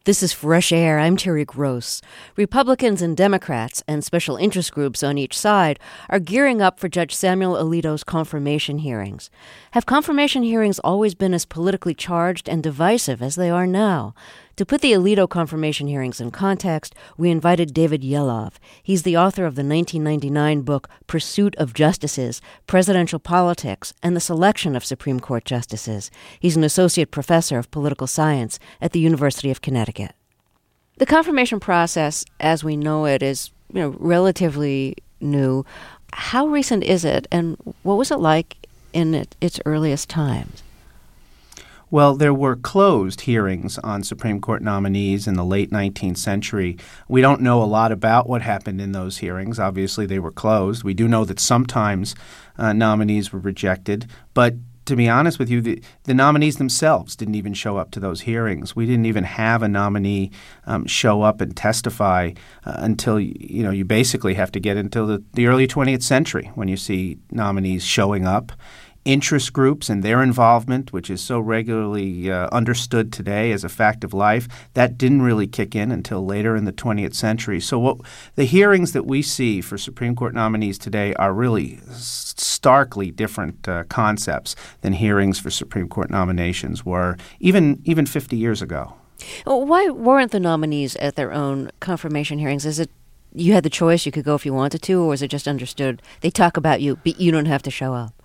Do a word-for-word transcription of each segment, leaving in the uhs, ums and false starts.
This is Fresh Air. I'm Terry Gross. Republicans and Democrats and special interest groups on each side are gearing up for Judge Samuel Alito's confirmation hearings. Have confirmation hearings always been as politically charged and divisive as they are now? To put the Alito confirmation hearings in context, we invited David Yelov. He's the author of the nineteen ninety-nine book Pursuit of Justices, Presidential Politics, and the Selection of Supreme Court Justices. He's an associate professor of political science at the University of Connecticut. The confirmation process, as we know it, is you know relatively new. How recent is it, and what was it like in it, its earliest times? Well, there were closed hearings on Supreme Court nominees in the late nineteenth century. We don't know a lot about what happened in those hearings. Obviously, they were closed. We do know that sometimes uh, nominees were rejected. But to be honest with you, the, the nominees themselves didn't even show up to those hearings. We didn't even have a nominee um, show up and testify uh, until, you know, you basically have to get until the, the early twentieth century when you see nominees showing up. Interest groups and their involvement, which is so regularly uh, understood today as a fact of life, that didn't really kick in until later in the twentieth century. So what the hearings that we see for Supreme Court nominees today are really starkly different uh, concepts than hearings for Supreme Court nominations were even even fifty years ago. Well, why weren't the nominees at their own confirmation hearings? Is it you had the choice, you could go if you wanted to, or was it just understood they talk about you, but you don't have to show up?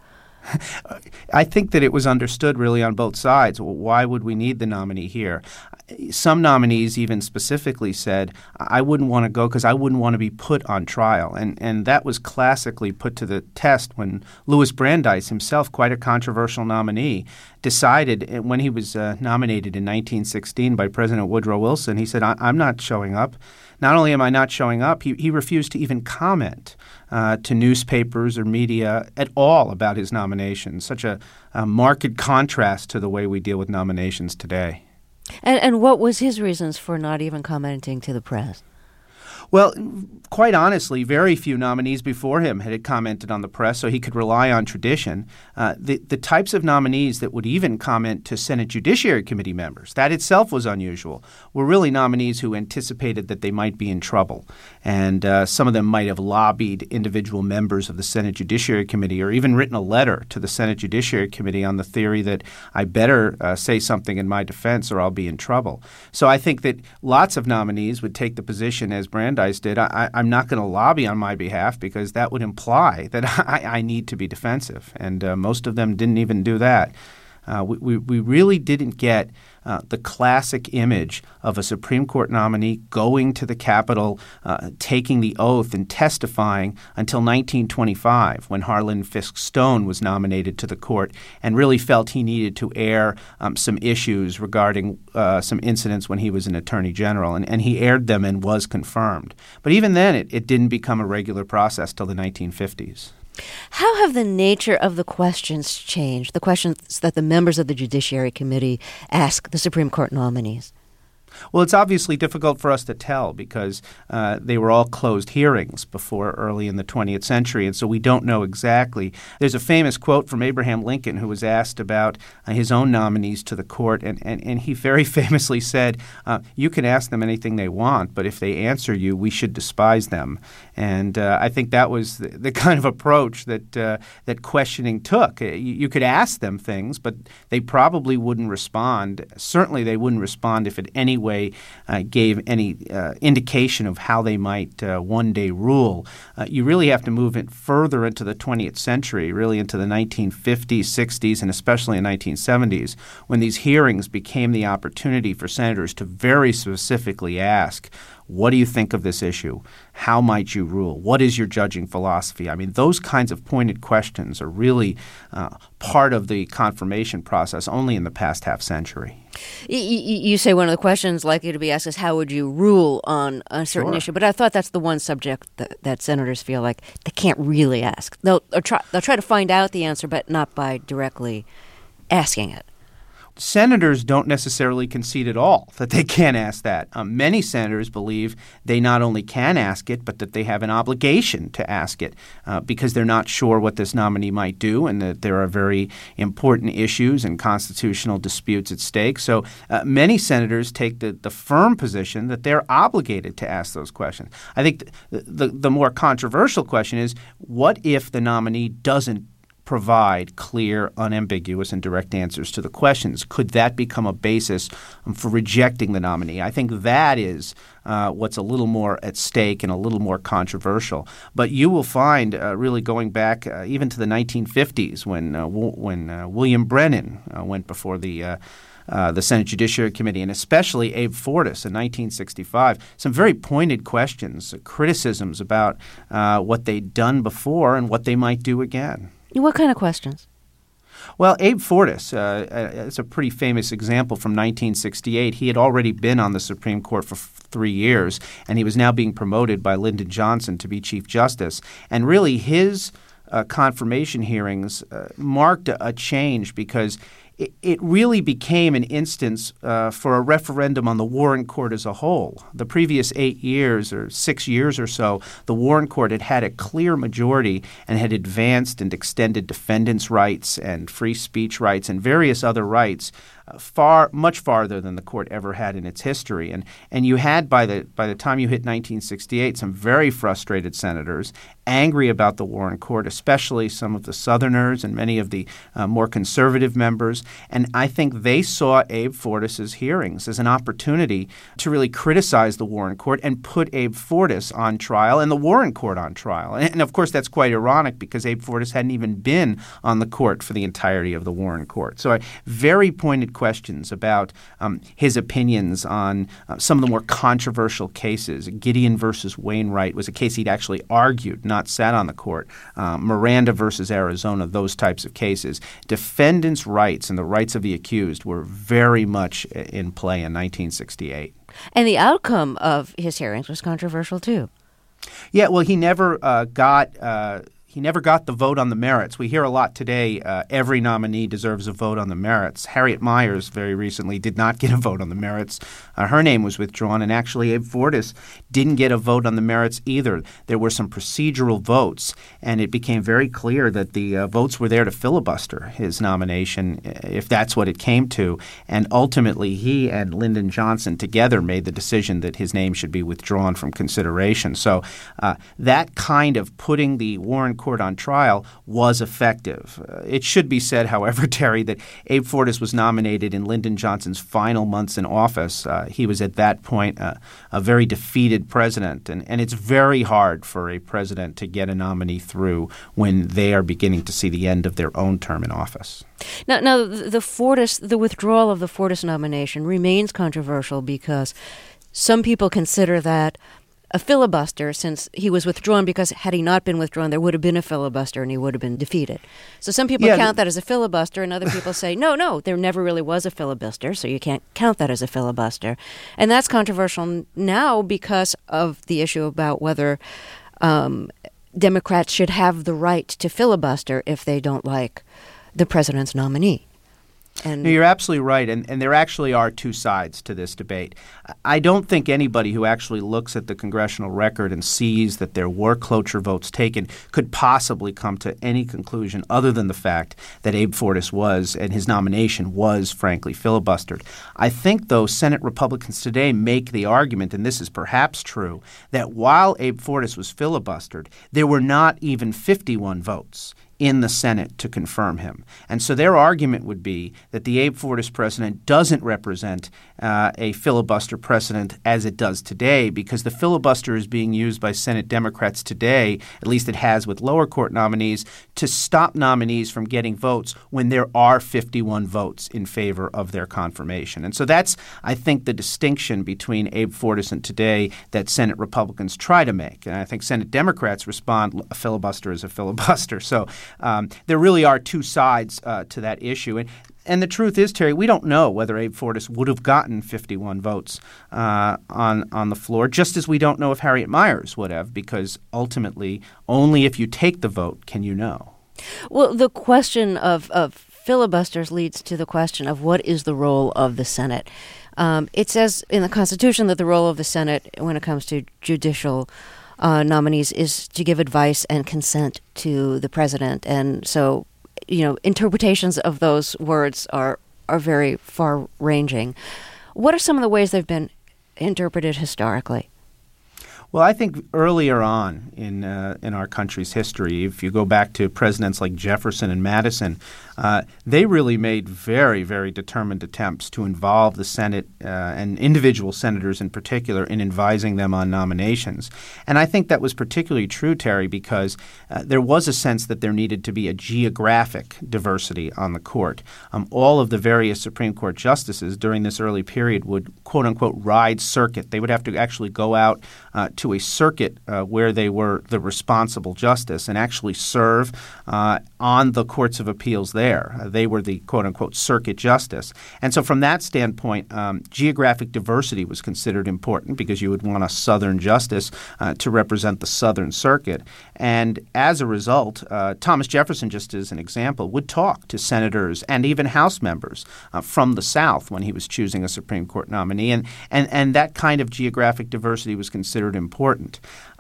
I think that it was understood really on both sides. Well, why would we need the nominee here? Some nominees even specifically said, I wouldn't want to go because I wouldn't want to be put on trial. And and that was classically put to the test when Louis Brandeis himself, quite a controversial nominee, decided when he was uh, nominated in nineteen sixteen by President Woodrow Wilson, he said, I- I'm not showing up. Not only am I not showing up, he, he refused to even comment uh, to newspapers or media at all about his nomination. Such a, a marked contrast to the way we deal with nominations today. And, and what was his reasons for not even commenting to the press? Well, quite honestly, very few nominees before him had commented on the press, so he could rely on tradition. Uh, the, the types of nominees that would even comment to Senate Judiciary Committee members, that itself was unusual, were really nominees who anticipated that they might be in trouble. And uh, some of them might have lobbied individual members of the Senate Judiciary Committee or even written a letter to the Senate Judiciary Committee on the theory that I better uh, say something in my defense or I'll be in trouble. So I think that lots of nominees would take the position as Brandeis did, I, I'm not going to lobby on my behalf because that would imply that I, I need to be defensive. And uh, most of them didn't even do that. Uh, we, we, we really didn't get uh, the classic image of a Supreme Court nominee going to the Capitol, uh, taking the oath and testifying until nineteen twenty-five when Harlan Fiske Stone was nominated to the court and really felt he needed to air um, some issues regarding uh, some incidents when he was an attorney general. And, and he aired them and was confirmed. But even then, it, it didn't become a regular process till the nineteen fifties. How have the nature of the questions changed, the questions that the members of the Judiciary Committee ask the Supreme Court nominees? Well, it's obviously difficult for us to tell because uh, they were all closed hearings before early in the twentieth century, and so we don't know exactly. There's a famous quote from Abraham Lincoln who was asked about uh, his own nominees to the court, and, and, and he very famously said, uh, you can ask them anything they want, but if they answer you, we should despise them. And uh, I think that was the, the kind of approach that uh, that questioning took. You, you could ask them things, but they probably wouldn't respond. Certainly they wouldn't respond if it any way uh, gave any uh, indication of how they might uh, one day rule. Uh, you really have to move it further into the twentieth century, really into the nineteen fifties, sixties, and especially the nineteen seventies, when these hearings became the opportunity for senators to very specifically ask, what do you think of this issue? How might you rule? What is your judging philosophy? I mean, those kinds of pointed questions are really uh, part of the confirmation process only in the past half century. You say one of the questions likely to be asked is how would you rule on a certain Sure. issue? But I thought that's the one subject that, that senators feel like they can't really ask. They'll, they'll, try, they'll try to find out the answer, but not by directly asking it. Senators don't necessarily concede at all that they can't ask that. Um, many senators believe they not only can ask it, but that they have an obligation to ask it uh, because they're not sure what this nominee might do and that there are very important issues and constitutional disputes at stake. So uh, many senators take the, the firm position that they're obligated to ask those questions. I think the, the, the more controversial question is, what if the nominee doesn't provide clear, unambiguous, and direct answers to the questions? Could that become a basis um, for rejecting the nominee? I think that is uh, what's a little more at stake and a little more controversial. But you will find, uh, really going back uh, even to the nineteen fifties, when uh, w- when uh, William Brennan uh, went before the uh, Uh, the Senate Judiciary Committee, and especially Abe Fortas in nineteen sixty-five, some very pointed questions, uh, criticisms about uh, what they'd done before and what they might do again. What kind of questions? Well, Abe Fortas uh, is a pretty famous example from nineteen sixty-eight. He had already been on the Supreme Court for f- three years, and he was now being promoted by Lyndon Johnson to be Chief Justice. And really his uh, confirmation hearings uh, marked a, a change because it, it really became an instance uh, for a referendum on the Warren Court as a whole. The previous eight years or six years or so, the Warren Court had had a clear majority and had advanced and extended defendants' rights and free speech rights and various other rights uh, far, much farther than the court ever had in its history. And and you had, by the by the time you hit nineteen sixty-eight, some very frustrated senators angry about the Warren Court, especially some of the Southerners and many of the uh, more conservative members. And I think they saw Abe Fortas's hearings as an opportunity to really criticize the Warren Court and put Abe Fortas on trial and the Warren Court on trial. And, and of course, that's quite ironic because Abe Fortas hadn't even been on the court for the entirety of the Warren Court. So uh, very pointed questions about um, his opinions on uh, some of the more controversial cases. Gideon versus Wainwright was a case he'd actually argued, not sat on the court. Uh, Miranda versus Arizona, those types of cases. Defendants' rights and the rights of the accused were very much in play in nineteen sixty-eight. And the outcome of his hearings was controversial too. Yeah, well, he never uh, got uh, he never got the vote on the merits. We hear a lot today, uh, every nominee deserves a vote on the merits. Harriet Miers very recently did not get a vote on the merits. Uh, her name was withdrawn, and actually Abe Fortas didn't get a vote on the merits either. There were some procedural votes, and it became very clear that the uh, votes were there to filibuster his nomination, if that's what it came to. And ultimately, he and Lyndon Johnson together made the decision that his name should be withdrawn from consideration. So uh, that kind of putting the Warren Court on trial was effective. Uh, it should be said, however, Terry, that Abe Fortas was nominated in Lyndon Johnson's final months in office. Uh, he was at that point uh, a very defeated president, and, and it's very hard for a president to get a nominee through when they are beginning to see the end of their own term in office. Now, now the Fortas, the withdrawal of the Fortas nomination remains controversial because some people consider that a filibuster, since he was withdrawn, because had he not been withdrawn, there would have been a filibuster and he would have been defeated. So some people yeah, count that as a filibuster, and other people say, no, no, there never really was a filibuster, so you can't count that as a filibuster. And that's controversial now because of the issue about whether um, Democrats should have the right to filibuster if they don't like the president's nominee. And no, you're absolutely right, and, and there actually are two sides to this debate. I don't think anybody who actually looks at the congressional record and sees that there were cloture votes taken could possibly come to any conclusion other than the fact that Abe Fortas was, and his nomination was, frankly, filibustered. I think, though, Senate Republicans today make the argument, and this is perhaps true, that while Abe Fortas was filibustered, there were not even fifty-one votes in the Senate to confirm him. And so their argument would be that the Abe Fortas precedent doesn't represent uh, a filibuster precedent as it does today, because the filibuster is being used by Senate Democrats today, at least it has with lower court nominees, to stop nominees from getting votes when there are fifty-one votes in favor of their confirmation. And so that's, I think, the distinction between Abe Fortas and today that Senate Republicans try to make. And I think Senate Democrats respond, a filibuster is a filibuster. So Um, there really are two sides uh, to that issue. And, and the truth is, Terry, we don't know whether Abe Fortas would have gotten fifty-one votes uh, on, on the floor, just as we don't know if Harriet Miers would have, because ultimately only if you take the vote can you know. Well, the question of, of filibusters leads to the question of what is the role of the Senate. Um, it says in the Constitution that the role of the Senate when it comes to judicial uh, nominees is to give advice and consent to the president. And so, you know, interpretations of those words are, are very far-ranging. What are some of the ways they've been interpreted historically? Well, I think earlier on in uh, in our country's history, if you go back to presidents like Jefferson and Madison, uh, they really made very, very determined attempts to involve the Senate uh, and individual senators in particular in advising them on nominations. And I think that was particularly true, Terry, because uh, there was a sense that there needed to be a geographic diversity on the court. Um, all of the various Supreme Court justices during this early period would, quote unquote, ride circuit. They would have to actually go out uh, to a circuit uh, where they were the responsible justice and actually serve uh, on the courts of appeals there. Uh, they were the quote-unquote circuit justice. And so from that standpoint, um, geographic diversity was considered important because you would want a Southern justice uh, to represent the Southern Circuit. And as a result, uh, Thomas Jefferson, just as an example, would talk to senators and even House members uh, from the South when he was choosing a Supreme Court nominee. And, and, and that kind of geographic diversity was considered important. important.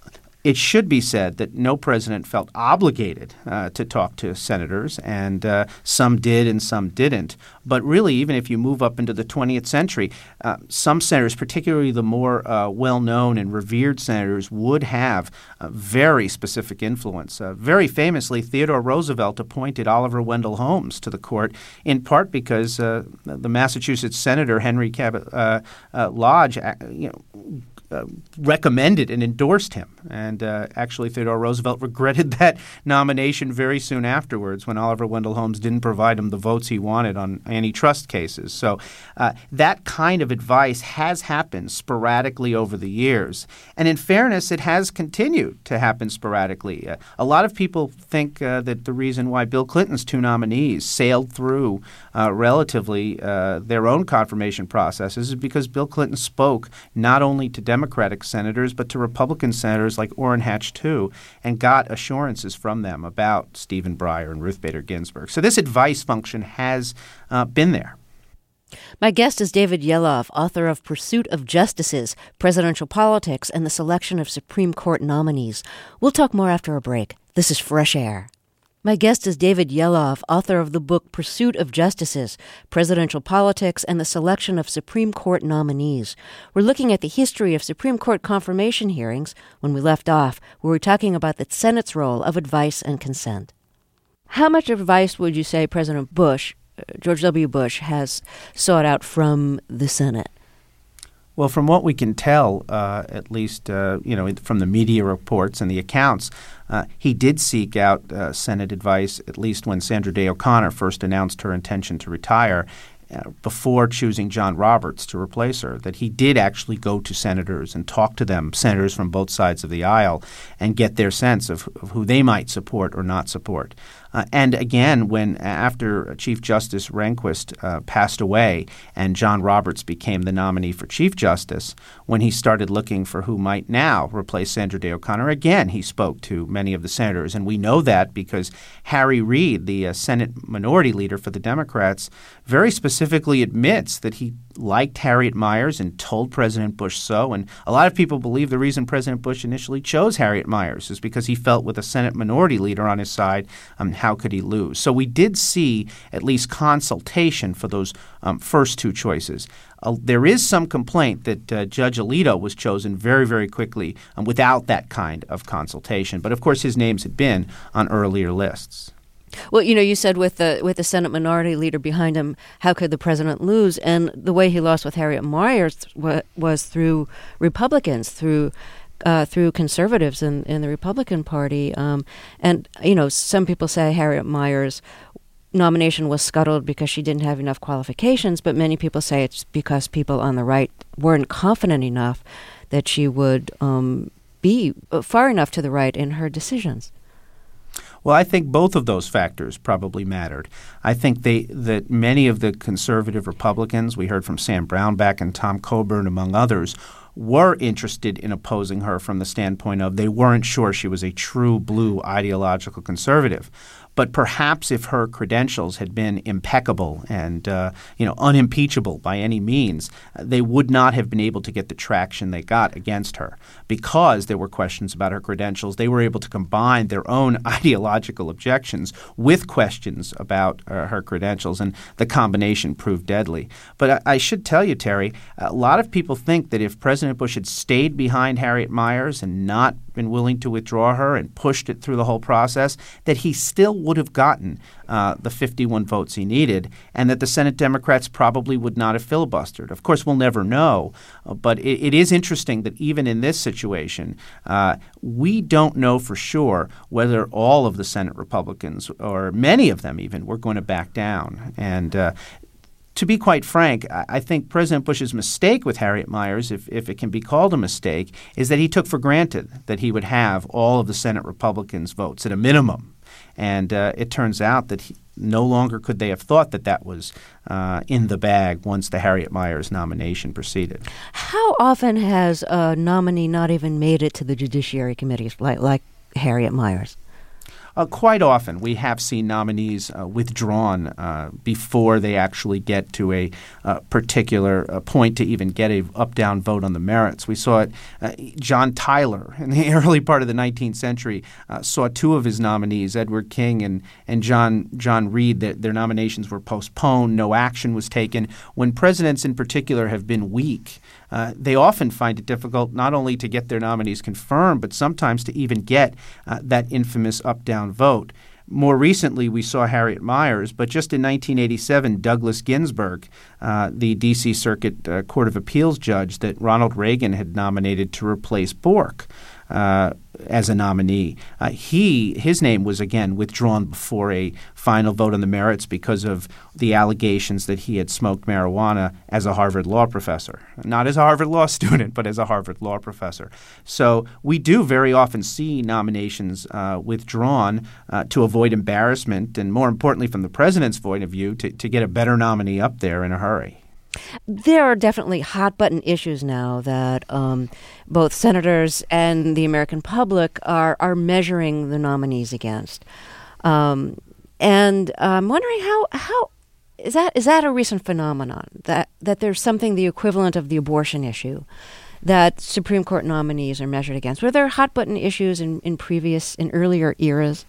It should be said that no president felt obligated uh, to talk to senators, and uh, some did and some didn't. But really, even if you move up into the twentieth century, uh, some senators, particularly the more uh, well-known and revered senators, would have a very specific influence. Uh, very famously, Theodore Roosevelt appointed Oliver Wendell Holmes to the court, in part because uh, the Massachusetts Senator Henry Cabot uh, uh, Lodge, uh, you know, Uh, recommended and endorsed him. And uh, actually, Theodore Roosevelt regretted that nomination very soon afterwards when Oliver Wendell Holmes didn't provide him the votes he wanted on antitrust cases. So uh, that kind of advice has happened sporadically over the years. And in fairness, it has continued to happen sporadically. Uh, a lot of people think uh, that the reason why Bill Clinton's two nominees sailed through uh, relatively uh, their own confirmation processes is because Bill Clinton spoke not only to Democratic senators, but to Republican senators like Orrin Hatch, too, and got assurances from them about Stephen Breyer and Ruth Bader Ginsburg. So this advice function has uh, been there. My guest is David Yeloff, author of Pursuit of Justices, Presidential Politics, and the Selection of Supreme Court Nominees. We'll talk more after a break. This is Fresh Air. My guest is David Yeloff, author of the book Pursuit of Justices, Presidential Politics, and the Selection of Supreme Court Nominees. We're looking at the history of Supreme Court confirmation hearings. When we left off, we were talking about the Senate's role of advice and consent. How much advice would you say President Bush, George W. Bush, has sought out from the Senate? Well, from what we can tell, uh, at least uh, you know, from the media reports and the accounts, uh, he did seek out uh, Senate advice, at least when Sandra Day O'Connor first announced her intention to retire, uh, before choosing John Roberts to replace her, that he did actually go to senators and talk to them, senators from both sides of the aisle, and get their sense of, of who they might support or not support. Uh, and again, when after Chief Justice Rehnquist uh, passed away and John Roberts became the nominee for Chief Justice, when he started looking for who might now replace Sandra Day O'Connor, again he spoke to many of the senators. And we know that because Harry Reid, the uh, Senate Minority Leader for the Democrats, very specifically admits that he liked Harriet Miers and told President Bush so. And a lot of people believe the reason President Bush initially chose Harriet Miers is because he felt with a Senate Minority Leader on his side, um, how could he lose? So we did see at least consultation for those um, first two choices. Uh, there is some complaint that uh, Judge Alito was chosen very, very quickly um, without that kind of consultation. But of course, his names had been on earlier lists. Well, you know, you said with the with the Senate Minority Leader behind him, how could the president lose? And the way he lost with Harriet Miers was, was through Republicans, through uh, through conservatives in, in the Republican Party. Um, and, you know, some people say Harriet Miers' nomination was scuttled because she didn't have enough qualifications, but many people say it's because people on the right weren't confident enough that she would um, be far enough to the right in her decisions. Well, I think both of those factors probably mattered. I think they that many of the conservative Republicans, we heard from Sam Brownback and Tom Coburn, among others, were interested in opposing her from the standpoint of they weren't sure she was a true blue ideological conservative. but perhaps if her credentials had been impeccable and uh, you know unimpeachable by any means, they would not have been able to get the traction they got against her. Because there were questions about her credentials, they were able to combine their own ideological objections with questions about uh, her credentials, and the combination proved deadly. But I, I should tell you, Terry, a lot of people think that if President Bush had stayed behind Harriet Miers and not been willing to withdraw her and pushed it through the whole process, that he still would have gotten uh, the fifty-one votes he needed, and that the Senate Democrats probably would not have filibustered. Of course, we'll never know, uh, but it, it is interesting that even in this situation, uh, we don't know for sure whether all of the Senate Republicans, or many of them even, were going to back down. And uh, to be quite frank, I think President Bush's mistake with Harriet Miers, if, if it can be called a mistake, is that he took for granted that he would have all of the Senate Republicans' votes at a minimum. And uh, it turns out that he, no longer could they have thought that that was uh, in the bag once the Harriet Miers nomination proceeded. How often has a nominee not even made it to the Judiciary Committee, like, like Harriet Miers? Uh, quite often, we have seen nominees uh, withdrawn uh, before they actually get to a uh, particular uh, point to even get a up-down vote on the merits. We saw it. Uh, John Tyler, in the early part of the nineteenth century, uh, saw two of his nominees, Edward King and and John John Reed, that their nominations were postponed. No action was taken. When presidents, in particular, have been weak, Uh, they often find it difficult not only to get their nominees confirmed, but sometimes to even get uh, that infamous up-down vote. More recently, we saw Harriet Miers, but just in nineteen eighty-seven, Douglas Ginsburg, uh, the D C Circuit uh, Court of Appeals judge that Ronald Reagan had nominated to replace Bork uh, as a nominee, uh, he his name was again withdrawn before a final vote on the merits because of the allegations that he had smoked marijuana as a Harvard law professor. Not as a Harvard law student, but as a Harvard law professor. So we do very often see nominations uh, withdrawn uh, to avoid embarrassment and, more importantly, from the president's point of view, to, to get a better nominee up there in a hurry. There are definitely hot-button issues now that um, both senators and the American public are are measuring the nominees against. Um, and I'm wondering how how is that is that a recent phenomenon, that that there's something the equivalent of the abortion issue that Supreme Court nominees are measured against? Were there hot-button issues in, in previous, in earlier eras?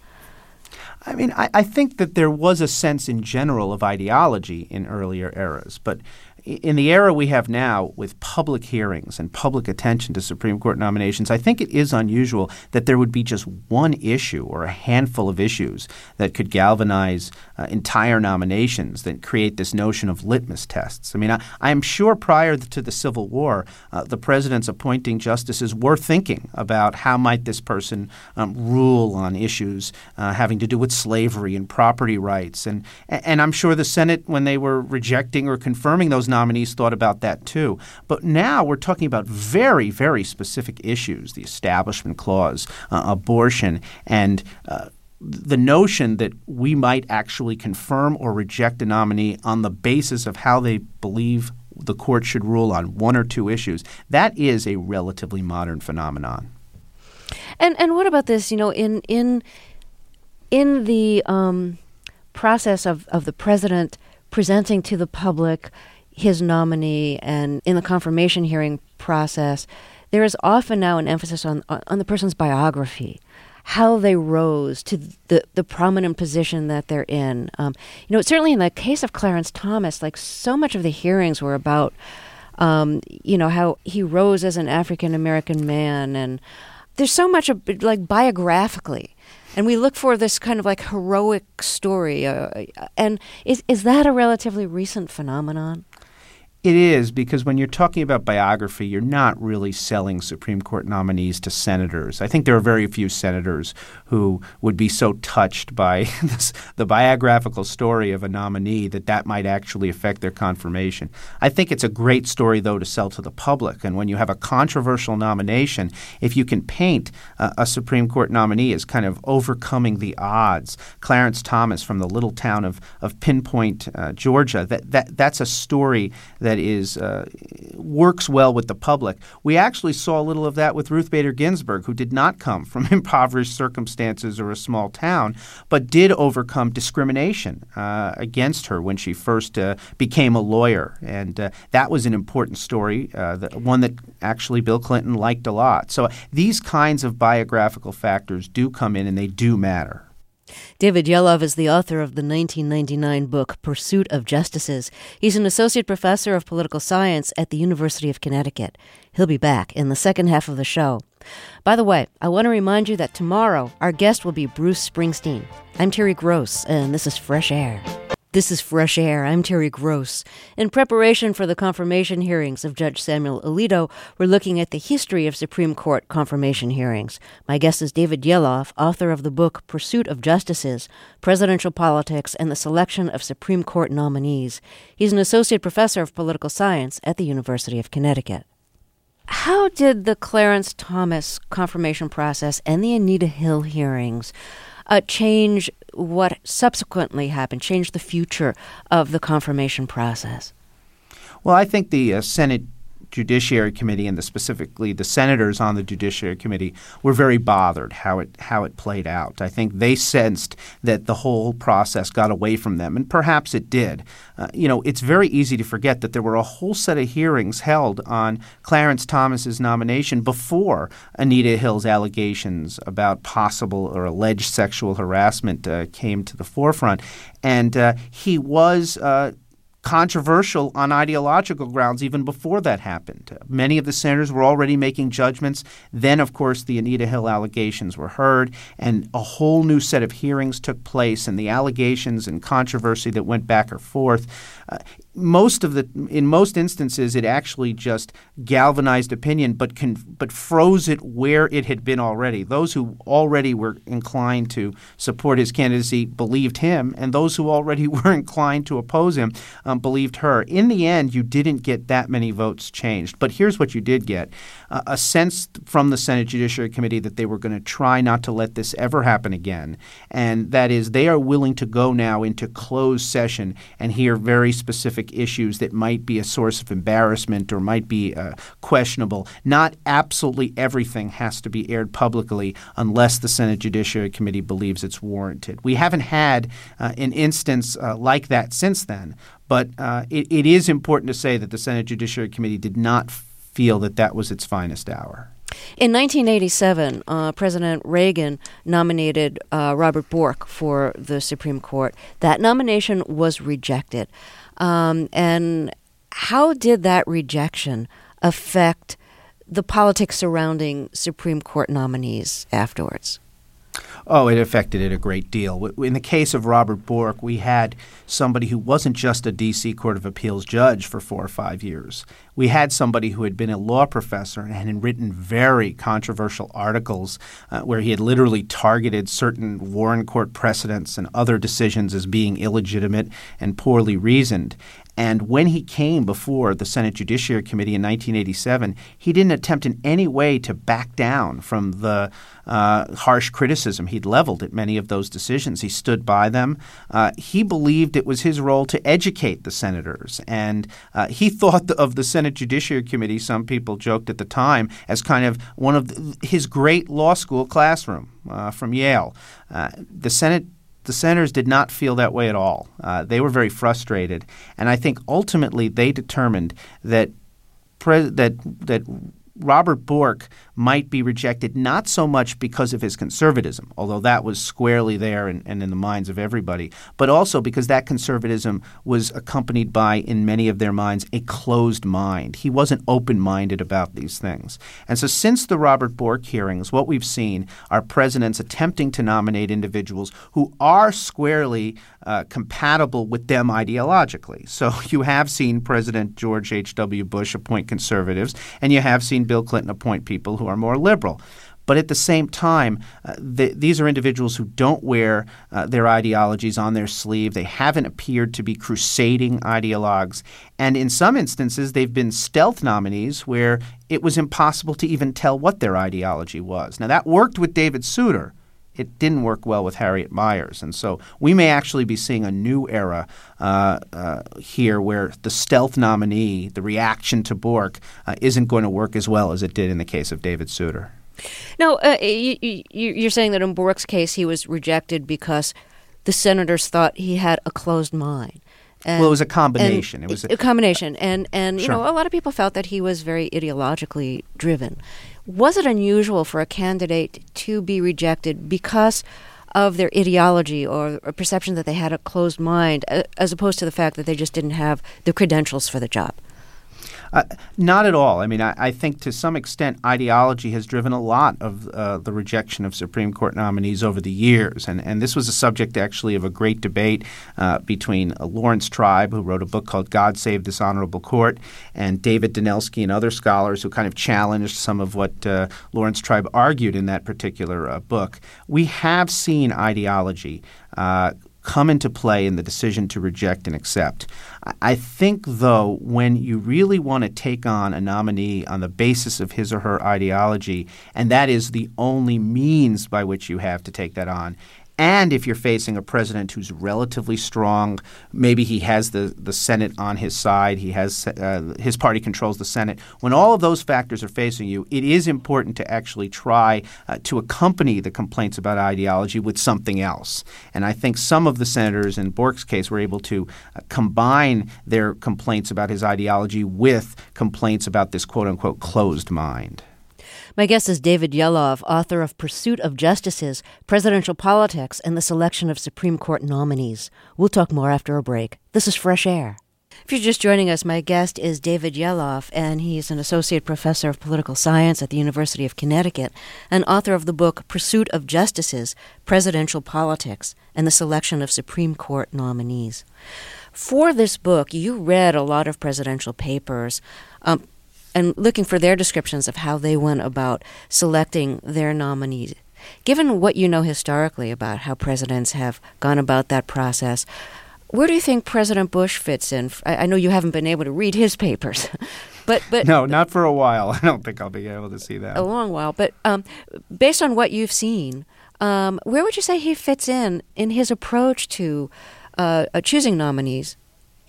I mean, I, I think that there was a sense in general of ideology in earlier eras, but in the era we have now, with public hearings and public attention to Supreme Court nominations, I think it is unusual that there would be just one issue or a handful of issues that could galvanize uh, entire nominations, that create this notion of litmus tests. I mean, I, I am sure prior to the Civil War, uh, the presidents appointing justices were thinking about how might this person um, rule on issues uh, having to do with slavery and property rights. And, and I'm sure the Senate, when they were rejecting or confirming those nominees, thought about that too. But now we're talking about very, very specific issues, the Establishment Clause, uh, abortion, and uh, the notion that we might actually confirm or reject a nominee on the basis of how they believe the court should rule on one or two issues. That is a relatively modern phenomenon. And and what about this? You know, in in in the um, process of, of the president presenting to the public his nominee, and in the confirmation hearing process, there is often now an emphasis on on the person's biography, how they rose to the, the prominent position that they're in. Um, you know, certainly in the case of Clarence Thomas, like so much of the hearings were about, um, you know, how he rose as an African-American man. And there's so much of, like, biographically. And we look for this kind of like heroic story. Uh, and is is that a relatively recent phenomenon? It is, because when you're talking about biography, you're not really selling Supreme Court nominees to senators. I think there are very few senators who would be so touched by this, the biographical story of a nominee that that might actually affect their confirmation. I think it's a great story, though, to sell to the public. And when you have a controversial nomination, if you can paint uh, a Supreme Court nominee as kind of overcoming the odds, Clarence Thomas from the little town of, of Pinpoint, uh, Georgia, that, that that's a story that that is uh, works well with the public. We actually saw a little of that with Ruth Bader Ginsburg, who did not come from impoverished circumstances or a small town, but did overcome discrimination uh, against her when she first uh, became a lawyer. And uh, that was an important story, uh, the, one that actually Bill Clinton liked a lot. So these kinds of biographical factors do come in and they do matter. David Yelov is the author of the nineteen ninety-nine book Pursuit of Justices. He's an associate professor of political science at the University of Connecticut. He'll be back in the second half of the show. By the way, I want to remind you that tomorrow our guest will be Bruce Springsteen. I'm Terry Gross, and this is Fresh Air. This is Fresh Air. I'm Terry Gross. In preparation for the confirmation hearings of Judge Samuel Alito, we're looking at the history of Supreme Court confirmation hearings. My guest is David Yelov, author of the book Pursuit of Justices, Presidential Politics and the Selection of Supreme Court Nominees. He's an associate professor of political science at the University of Connecticut. How did the Clarence Thomas confirmation process and the Anita Hill hearings uh, change what subsequently happened, change the future of the confirmation process? Well, I think the uh, Senate Judiciary Committee and the, specifically the senators on the Judiciary Committee were very bothered how it how it played out. I think they sensed that the whole process got away from them, and perhaps it did. Uh, you know, it's very easy to forget that there were a whole set of hearings held on Clarence Thomas's nomination before Anita Hill's allegations about possible or alleged sexual harassment uh, came to the forefront, and uh, he was Uh, controversial on ideological grounds even before that happened. Uh, many of the senators were already making judgments. Then, of course, the Anita Hill allegations were heard, and a whole new set of hearings took place, and the allegations and controversy that went back or forth. Uh, most of the, in most instances, it actually just galvanized opinion, but con- but froze it where it had been already. Those who already were inclined to support his candidacy believed him, and those who already were inclined to oppose him um, believed her. In the end, you didn't get that many votes changed. But here's what you did get. Uh, a sense from the Senate Judiciary Committee that they were going to try not to let this ever happen again. And that is, they are willing to go now into closed session and hear very specific issues that might be a source of embarrassment or might be uh, questionable. Not absolutely everything has to be aired publicly unless the Senate Judiciary Committee believes it's warranted. We haven't had uh, an instance uh, like that since then. But uh, it, it is important to say that the Senate Judiciary Committee did not feel that that was its finest hour. In nineteen eighty-seven, uh, President Reagan nominated uh, Robert Bork for the Supreme Court. That nomination was rejected. Um, and how did that rejection affect the politics surrounding Supreme Court nominees afterwards? Oh, it affected it a great deal. In the case of Robert Bork, we had somebody who wasn't just a D C Court of Appeals judge for four or five years. We had somebody who had been a law professor and had written very controversial articles uh, where he had literally targeted certain Warren Court precedents and other decisions as being illegitimate and poorly reasoned. And when he came before the Senate Judiciary Committee in nineteen eighty-seven, he didn't attempt in any way to back down from the uh, harsh criticism he'd leveled at many of those decisions. He stood by them. Uh, he believed it was his role to educate the senators. And uh, he thought of the Senate Judiciary Committee, some people joked at the time, as kind of one of the, his great law school classroom uh, from Yale. Uh, the Senate The senators did not feel that way at all. Uh, they were very frustrated, and I think ultimately they determined that pre- that that Robert Bork might be rejected not so much because of his conservatism, although that was squarely there and, and in the minds of everybody, but also because that conservatism was accompanied by, in many of their minds, a closed mind. He wasn't open-minded about these things. And so since the Robert Bork hearings, what we've seen are presidents attempting to nominate individuals who are squarely uh, compatible with them ideologically. So you have seen President George H W. Bush appoint conservatives, and you have seen Bill Clinton appoint people who are more liberal. But at the same time, uh, the, these are individuals who don't wear uh, their ideologies on their sleeve. They haven't appeared to be crusading ideologues. And in some instances, they've been stealth nominees where it was impossible to even tell what their ideology was. Now, that worked with David Souter it didn't work well with Harriet Miers. And so we may actually be seeing a new era uh, uh, here where the stealth nominee, the reaction to Bork, uh, isn't going to work as well as it did in the case of David Souter. No, uh, you, you, you're saying that in Bork's case he was rejected because the senators thought he had a closed mind. And, well, it was a combination. It was a, a combination, and and you sure. know, a lot of people felt that he was very ideologically driven. Was it unusual for a candidate to be rejected because of their ideology or a perception that they had a closed mind, as opposed to the fact that they just didn't have the credentials for the job? Uh, not at all. I mean, I, I think to some extent ideology has driven a lot of uh, the rejection of Supreme Court nominees over the years. And, and this was a subject actually of a great debate uh, between uh, Lawrence Tribe, who wrote a book called God Save This Honorable Court, and David Danelsky and other scholars who kind of challenged some of what uh, Lawrence Tribe argued in that particular uh, book. We have seen ideology uh, come into play in the decision to reject and accept. I think, though, when you really want to take on a nominee on the basis of his or her ideology, and that is the only means by which you have to take that on, and if you're facing a president who's relatively strong, maybe he has the, the Senate on his side, he has uh, his party controls the Senate. When all of those factors are facing you, it is important to actually try uh, to accompany the complaints about ideology with something else. And I think some of the senators in Bork's case were able to uh, combine their complaints about his ideology with complaints about this quote-unquote closed mind. My guest is David Yelov, author of Pursuit of Justices, Presidential Politics, and the Selection of Supreme Court Nominees. We'll talk more after a break. This is Fresh Air. If you're just joining us, my guest is David Yelov, and he's an associate professor of political science at the University of Connecticut and author of the book Pursuit of Justices, Presidential Politics, and the Selection of Supreme Court Nominees. For this book, you read a lot of presidential papers, um, and looking for their descriptions of how they went about selecting their nominees. Given what you know historically about how presidents have gone about that process, where do you think President Bush fits in? I, I know you haven't been able to read his papers, but but no, not for a while. I don't think I'll be able to see that. A long while, but um, based on what you've seen, um, where would you say he fits in in his approach to uh, uh, choosing nominees?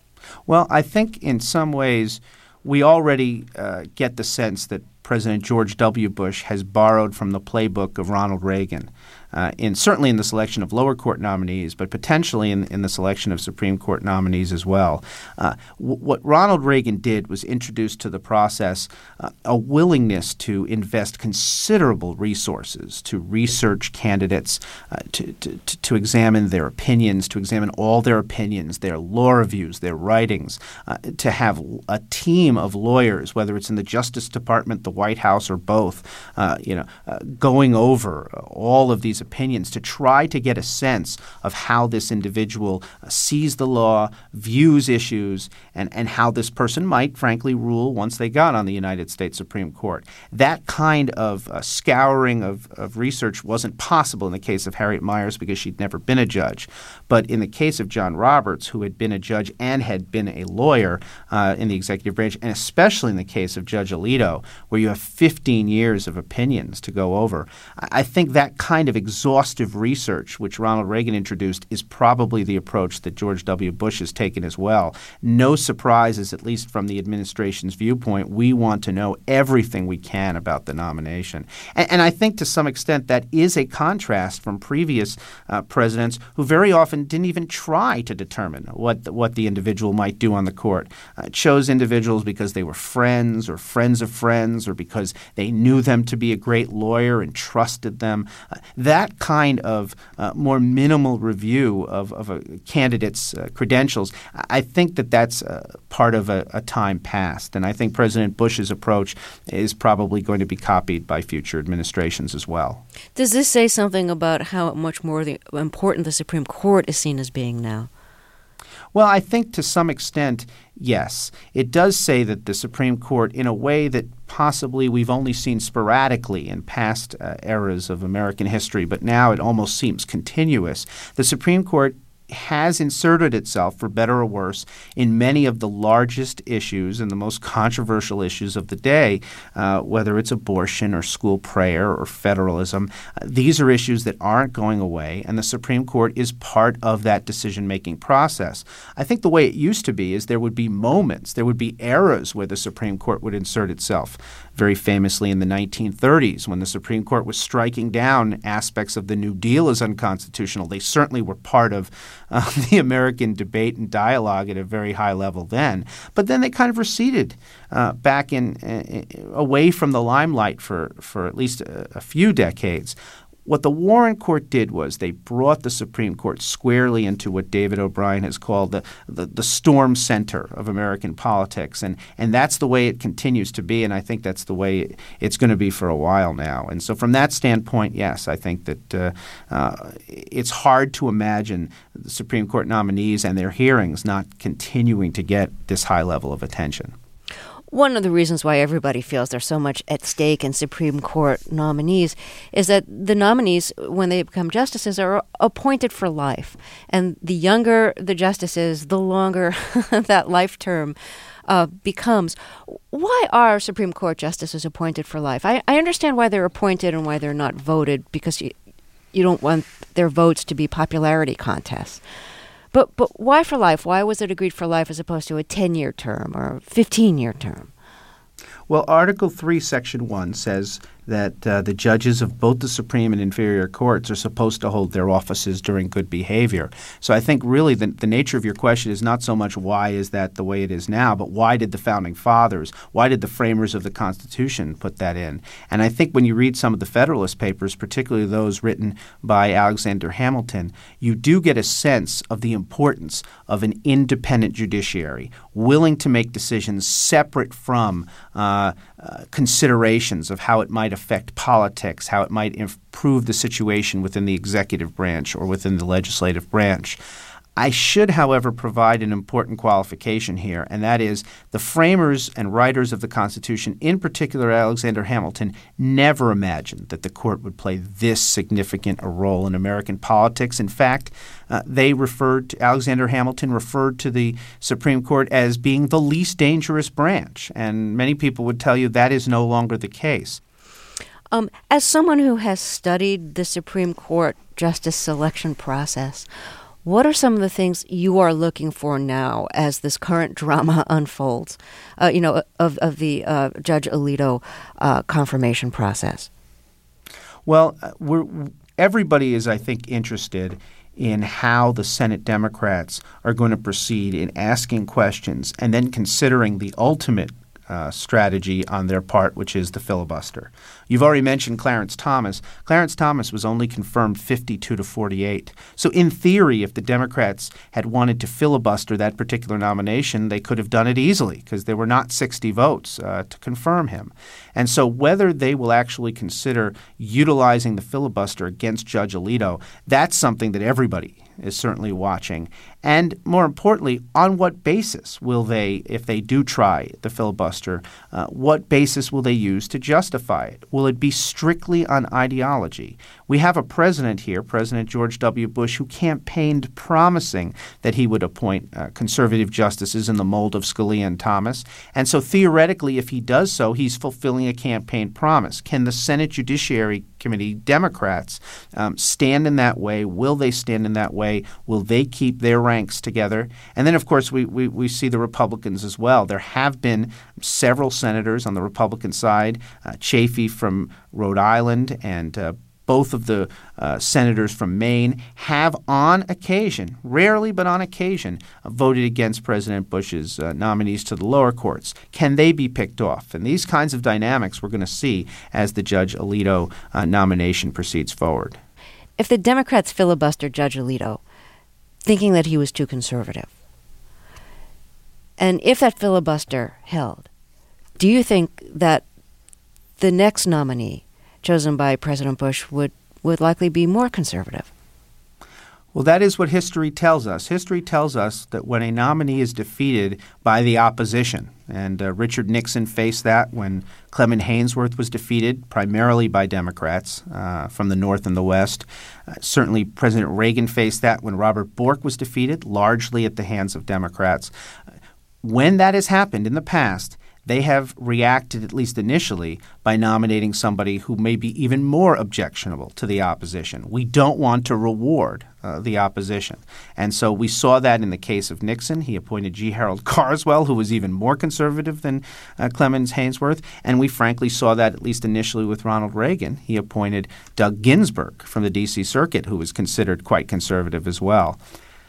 Well, I think in some ways we already uh, get the sense that President George W. Bush has borrowed from the playbook of Ronald Reagan, uh, in certainly in the selection of lower court nominees, but potentially in, in the selection of Supreme Court nominees as well. Uh, w- what Ronald Reagan did was introduce to the process uh, a willingness to invest considerable resources to research candidates, uh, to, to, to examine their opinions, to examine all their opinions, their law reviews, their writings, uh, to have a team of lawyers, whether it's in the Justice Department, the White House, or both, uh, you know, uh, going over all of these opinions to try to get a sense of how this individual uh, sees the law, views issues, and, and how this person might, frankly, rule once they got on the United States Supreme Court. That kind of uh, scouring of, of research wasn't possible in the case of Harriet Miers because she'd never been a judge. But in the case of John Roberts, who had been a judge and had been a lawyer uh, in the executive branch, and especially in the case of Judge Alito, where you have fifteen years of opinions to go over, I think that kind of exhaustive research, which Ronald Reagan introduced, is probably the approach that George W. Bush has taken as well. No surprises, at least from the administration's viewpoint. We want to know everything we can about the nomination. And, and I think to some extent that is a contrast from previous uh, presidents who very often didn't even try to determine what the, what the individual might do on the court. Uh, chose individuals because they were friends or friends of friends or because they knew them to be a great lawyer and trusted them. Uh, that kind of uh, more minimal review of, of a candidate's uh, credentials, I think that that's uh, part of a, a time past. And I think President Bush's approach is probably going to be copied by future administrations as well. Does this say something about how much more the, important the Supreme Court is seen as being now? Well, I think to some extent, yes. It does say that the Supreme Court, in a way that possibly we've only seen sporadically in past uh, eras of American history, but now it almost seems continuous, the Supreme Court has inserted itself, for better or worse, in many of the largest issues and the most controversial issues of the day, uh, whether it's abortion or school prayer or federalism. Uh, these are issues that aren't going away, and the Supreme Court is part of that decision-making process. I think the way it used to be is there would be moments, there would be eras where the Supreme Court would insert itself. Very famously in the nineteen thirties, when the Supreme Court was striking down aspects of the New Deal as unconstitutional. They certainly were part of uh, the American debate and dialogue at a very high level then. But then they kind of receded uh, back in uh, away from the limelight for, for at least a, a few decades. What the Warren Court did was they brought the Supreme Court squarely into what David O'Brien has called the, the, the storm center of American politics. And, and that's the way it continues to be, and I think that's the way it's going to be for a while now. And so from that standpoint, yes, I think that uh, uh, it's hard to imagine the Supreme Court nominees and their hearings not continuing to get this high level of attention. One of the reasons why everybody feels there's so much at stake in Supreme Court nominees is that the nominees, when they become justices, are appointed for life. And the younger the justice is, the longer that life term uh, becomes. Why are Supreme Court justices appointed for life? I, I understand why they're appointed and why they're not voted, because you, you don't want their votes to be popularity contests. But but why for life? Why was it agreed for life as opposed to a ten-year term or a fifteen-year term? Well, Article three, Section one says that uh, the judges of both the Supreme and inferior courts are supposed to hold their offices during good behavior. So I think really the, the nature of your question is not so much why is that the way it is now, but why did the Founding Fathers, why did the framers of the Constitution put that in? And I think when you read some of the Federalist Papers, particularly those written by Alexander Hamilton, you do get a sense of the importance of an independent judiciary, willing to make decisions separate from uh, uh, considerations of how it might affect politics, how it might improve the situation within the executive branch or within the legislative branch. I should, however, provide an important qualification here, and that is the framers and writers of the Constitution, in particular Alexander Hamilton, never imagined that the court would play this significant a role in American politics. In fact, uh, they referred to, Alexander Hamilton referred to the Supreme Court as being the least dangerous branch, and many people would tell you that is no longer the case. Um, as someone who has studied the Supreme Court justice selection process, what are some of the things you are looking for now as this current drama unfolds, uh, you know, of, of the uh, Judge Alito uh, confirmation process? Well, we're, everybody is, I think, interested in how the Senate Democrats are going to proceed in asking questions and then considering the ultimate Uh, strategy on their part, which is the filibuster. You've already mentioned Clarence Thomas. Clarence Thomas was only confirmed fifty-two to forty-eight. So in theory, if the Democrats had wanted to filibuster that particular nomination, they could have done it easily because there were not sixty votes uh, to confirm him. And so whether they will actually consider utilizing the filibuster against Judge Alito, that's something that everybody is certainly watching. And more importantly, on what basis will they, if they do try the filibuster, uh, what basis will they use to justify it? Will it be strictly on ideology? We have a president here, President George W. Bush, who campaigned promising that he would appoint uh, conservative justices in the mold of Scalia and Thomas. And so theoretically, if he does so, he's fulfilling a campaign promise. Can the Senate Judiciary Committee Democrats um, stand in that way? Will they stand in that way? Will they keep their ranks together? And then, of course, we, we, we see the Republicans as well. There have been several senators on the Republican side, uh, Chafee from Rhode Island and uh, both of the uh, senators from Maine have on occasion, rarely but on occasion, uh, voted against President Bush's uh, nominees to the lower courts. Can they be picked off? And these kinds of dynamics we're going to see as the Judge Alito uh, nomination proceeds forward. If the Democrats filibuster Judge Alito, thinking that he was too conservative, and if that filibuster held, do you think that the next nominee chosen by President Bush would, would likely be more conservative? Well, that is what history tells us. History tells us that when a nominee is defeated by the opposition, and uh, Richard Nixon faced that when Clement Haynsworth was defeated primarily by Democrats uh, from the North and the West. Uh, certainly President Reagan faced that when Robert Bork was defeated, largely at the hands of Democrats. When that has happened in the past, they have reacted, at least initially, by nominating somebody who may be even more objectionable to the opposition. We don't want to reward uh, the opposition. And so we saw that in the case of Nixon. He appointed G. Harold Carswell, who was even more conservative than uh, Clement Haynsworth. And we frankly saw that, at least initially, with Ronald Reagan. He appointed Doug Ginsburg from the D C Circuit, who was considered quite conservative as well.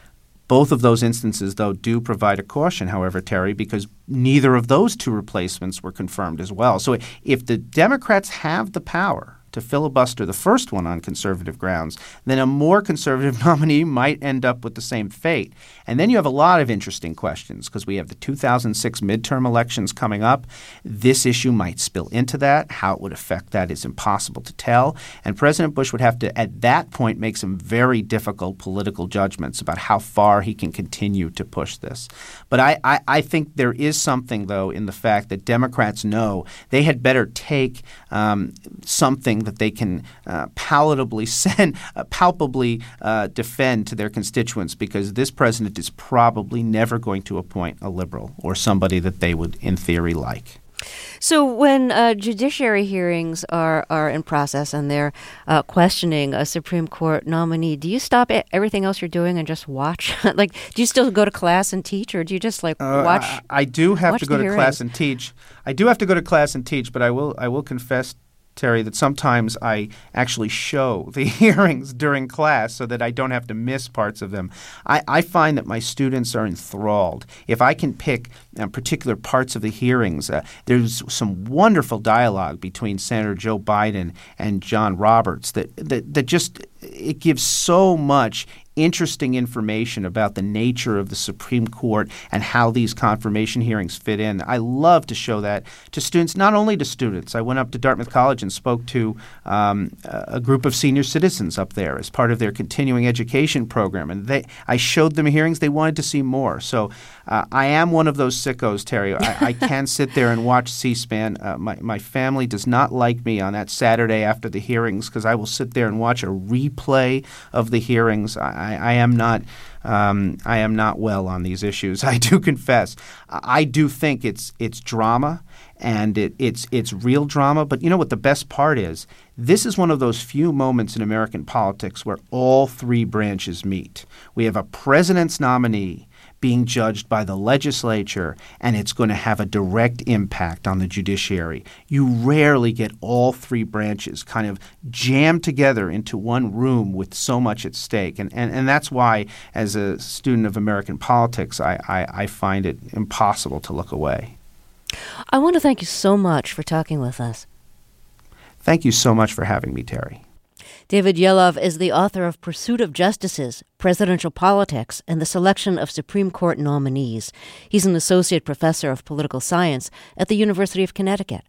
Both of those instances, though, do provide a caution, however, Terry, because neither of those two replacements were confirmed as well. So if the Democrats have the power to filibuster the first one on conservative grounds, then a more conservative nominee might end up with the same fate. And then you have a lot of interesting questions because we have the two thousand six midterm elections coming up. This issue might spill into that. How it would affect that is impossible to tell. And President Bush would have to, at that point, make some very difficult political judgments about how far he can continue to push this. But I, I, I think there is something, though, in the fact that Democrats know they had better take um, something that they can uh, palatably send, uh, palpably uh, defend to their constituents, because this president is probably never going to appoint a liberal or somebody that they would, in theory, like. So when uh, judiciary hearings are, are in process and they're uh, questioning a Supreme Court nominee, do you stop everything else you're doing and just watch? Like, do you still go to class and teach, or do you just like uh, watch? I, I do have watch to go to hearings? class and teach. I do have to go to class and teach, but I will I will confess, Terry, that sometimes I actually show the hearings during class so that I don't have to miss parts of them. I, I find that my students are enthralled. If I can pick uh, particular parts of the hearings, uh, there's some wonderful dialogue between Senator Joe Biden and John Roberts that, that, that just it gives so much interesting information about the nature of the Supreme Court and how these confirmation hearings fit in. I love to show that to students, not only to students. I went up to Dartmouth College and spoke to um, a group of senior citizens up there as part of their continuing education program. And they, I showed them hearings. They wanted to see more. So uh, I am one of those sickos, Terry. I, I can sit there and watch C-SPAN. Uh, my, my family does not like me on that Saturday after the hearings because I will sit there and watch a replay of the hearings. I, I am not um, I am not well on these issues. I do confess. I do think it's it's drama, and it, it's it's real drama. But you know what the best part is? This is one of those few moments in American politics where all three branches meet. We have a president's nominee being judged by the legislature, and it's going to have a direct impact on the judiciary. You rarely get all three branches kind of jammed together into one room with so much at stake. And and, and that's why, as a student of American politics, I, I, I find it impossible to look away. I want to thank you so much for talking with us. Thank you so much for having me, Terry. David Yelov is the author of Pursuit of Justices, Presidential Politics, and the Selection of Supreme Court Nominees. He's an associate professor of political science at the University of Connecticut.